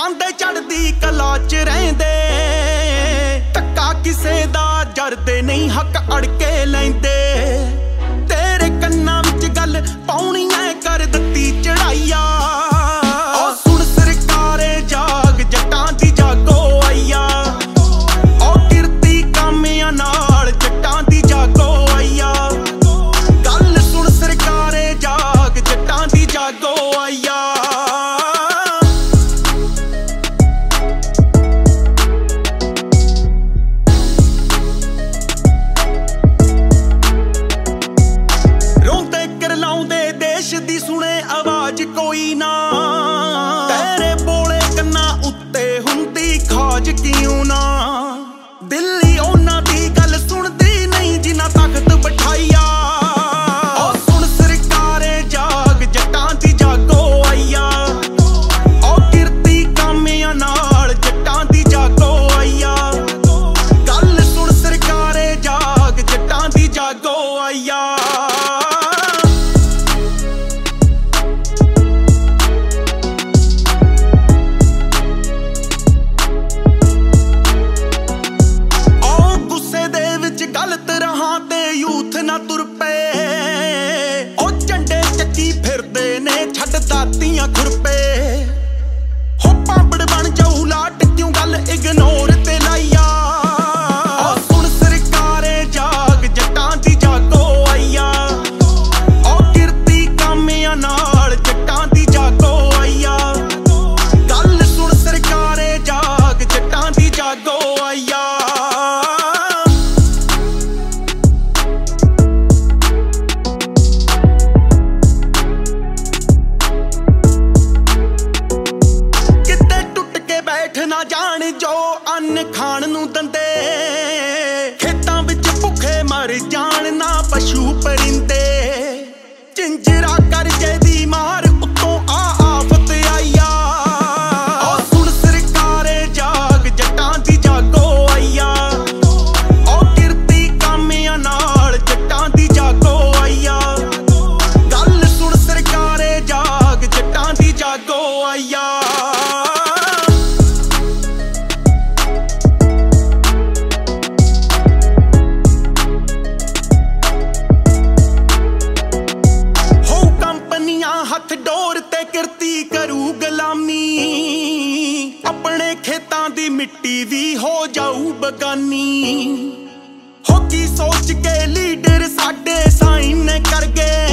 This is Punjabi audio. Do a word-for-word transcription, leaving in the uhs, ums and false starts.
ਜਾਂਦੇ ਚੜਦੀ ਕਲਾ ਚ ਰਹਿੰਦੇ ਧੱਕਾ ਕਿਸੇ ਦਾ ਜਰਦੇ ਨਹੀਂ ਹੱਕ ਅੜ ਕੇ ਲੈਂਦੇ ਤੇਰੇ ਕੰਨਾਂ ਵਿੱਚ ਗੱਲ ਪਾਉਣੀ ਐ ਕਰ ਦਿੱਤੀ ਚੜਾਈਆ ਓ ਸੁਣ ਸਰਕਾਰੇ ਜਾਗ ਜੱਟਾਂ ਦੀ ਜਾਗੋ ਆਈਆ ਓ ਕਿਰਤੀ ਕਾਮਿਆਂ ਨਾਲ ਜੱਟਾਂ ਦੀ ਜਾਗੋ ਆਈਆ ਗੱਲ ਸੁਣ ਸਰਕਾਰੇ ਜਾਗ ਜੱਟਾਂ ਦੀ ਜਾਗੋ ਆਈਆ ਦੀ ਸੁਣੇ ਆਵਾਜ਼ ਕੋਈ ਨਾ ਤੇਰੇ ਬੋਲੇ ਕੰਨਾਂ ਉੱਤੇ ਹੁੰਦੀ ਖਾਜ ਕਿਉਂ ਨਾ ਦਿੱਲੀ ਉਹਨਾਂ ਦੀ ਗੱਲ ਸੁਣਦੀ ਨਹੀਂ ਜਿਨ੍ਹਾਂ ਤਾਕਤ ਬਿਠਾਈਆ ਓ ਸੁਣ ਸਰਕਾਰੇ ਜਾਗ ਜੱਟਾਂ ਦੀ ਜਾਗੋ ਆਈਆ ਓ ਕਿਰਤੀ ਕਾਮਿਆਂ ਨਾਲ ਜੱਟਾਂ ਦੀ ਜਾਗੋ ਆਈਆ ਗੱਲ ਸੁਣ ਸਰਕਾਰੇ ਜਾਗ ਜੱਟਾਂ ਦੀ ਜਾਗੋ ਆਈਆ ਗਲਤ ਰਾਹਾਂ ਤੇ ਯੂਥ ਨਾ ਤੁਰ ਪਏ ਉਹ ਝੰਡੇ ਚੱਕੀ ਫਿਰਦੇ ਨੇ ਛੱਡ ਦਾਤੀਆਂ ਖੁਰਪੇ ਹੋ ਪਾਪੜ ਬਣ ਜਾਊ ਲਾਟ ਕਿਉਂ ਗੱਲ ਇਗਨੋਰ ਤੇ ਲਾਈਆ ਓ ਸੁਣ ਸਰਕਾਰੇ ਜਾਗ ਜੱਟਾਂ ਦੀ ਜਾਗੋ ਆਈਆ ਓ ਕਿਰਤੀ ਕਾਮਿਆਂ ਨਾਲ ਜੱਟਾਂ ਦੀ ਜਾਗੋ ਆਈਆ ਗੱਲ ਸੁਣ ਸਰਕਾਰੇ ਜਾਗ ਜੱਟਾਂ ਦੀ ਜਾਗੋ ਆਈਆ ਨਾ ਜਾਣ ਜੋ ਅੰਨ ਖਾਣ ਨੂੰ ਦੰਦੇ ਖੇਤਾਂ ਵਿੱਚ ਭੁੱਖੇ ਮਰ ਜਾਣ ਨਾ ਪਸ਼ੂ ਪਰਿੰਦੇ ਝਿੰਜਰਾ ਕਰਜੇ ਦੀ ਮਾਰ ਉੱਤੋਂ ਆ ਆਫਤ ਆਈਆ ਓ ਸੁਣ ਸਰਕਾਰੇ ਜਾਗ ਜੱਟਾਂ ਦੀ ਜਾਗੋ ਆਈਆ ਓ ਕਿਰਤੀ ਕਾਮਿਆਂ ਨਾਲ ਜੱਟਾਂ ਦੀ ਜਾਗੋ ਆਈਆ ਗੱਲ ਸੁਣ ਸਰਕਾਰੇ ਜਾਗ ਜੱਟਾਂ ਦੀ ਜਾਗੋ ਆਈਆ ਹੱਥ ਡੋਰ ਤੇ ਕਿਰਤੀ ਕਰੂ ਗੁਲਾਮੀ ਆਪਣੇ ਖੇਤਾਂ ਦੀ ਮਿੱਟੀ ਵੀ ਹੋ ਜਾਊ ਬਗਾਨੀ ਹੋ ਕੀ ਸੋਚ ਕੇ ਲੀਡਰ ਸਾਡੇ ਸਾਈਨ ਕਰ ਗਏ